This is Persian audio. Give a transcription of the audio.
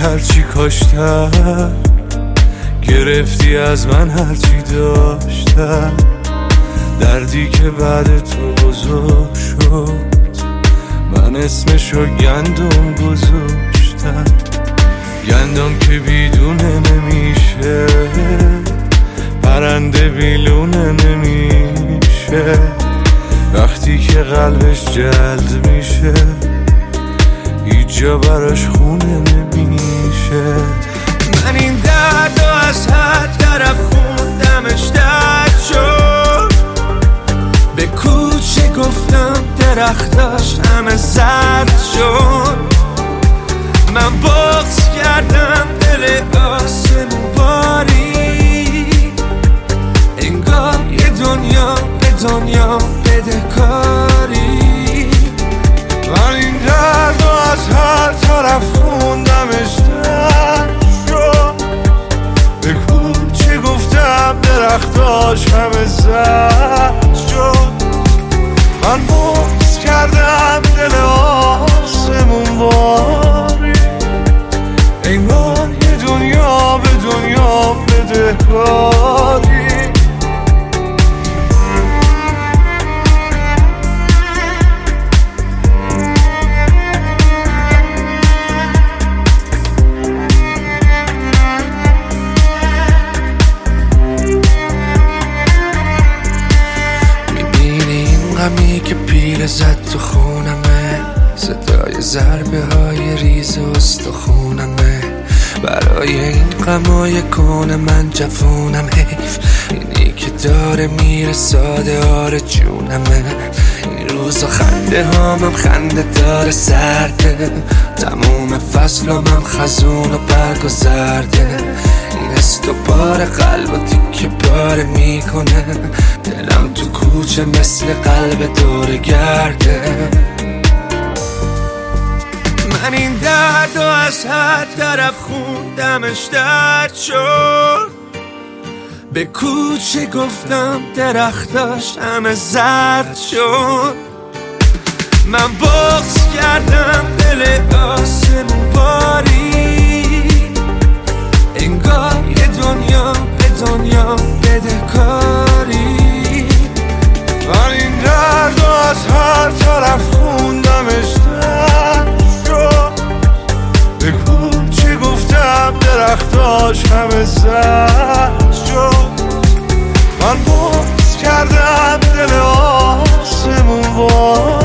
هرچی کاشتم، گرفتی از من هرچی داشتم. دردی که بعد تو بزرگ شد، من اسمشو گندم گذاشتم. گندم که بیدونه نمیشه، پرنده بیلونه نمیشه. وقتی که قلبش جلد میشه، هیچ جا براش خونه نمیشه. من این دردو از هر طرف خوندمش درد شد. به کوچه گفتم درختاش همه زرد شد. من بغض کردم دل آسمون باری، انگار یه دنیا به دنیا بدهکاری. من این دردو از هر طرف خوندمش درد شد. به کوچه گفتم درختاش همه زرد شد. من بغض کردم دل آسمون باری، انگار یه دنیا به دنیا بدهکاری. غمی که پیله زد تو خونمه، صدای ضربه های ریز استخونمه. برای این غمای کون من جفونم، حیف اینی که داره میره ساده آره جونمه. این روزا خنده هامم خنده داره سرده، تموم فصلم خزون و برگ و زرده. این استوبار قلب و تیکه پاره میکنه، دلم تو کوچه مثل قلب دور گرده. من این دردو از هر طرف خوندمش درد شد. به کوچه گفتم درختاش همه زرد شد. من بغض کردم دل آسمون باری، انگار یه دنیا به دنیا بدهکاری. من این دردو از هر طرف خوندمش درد شد. به کوچه گفتم درختاش همه زرد شد. من بغض کردم دل آسمون باری،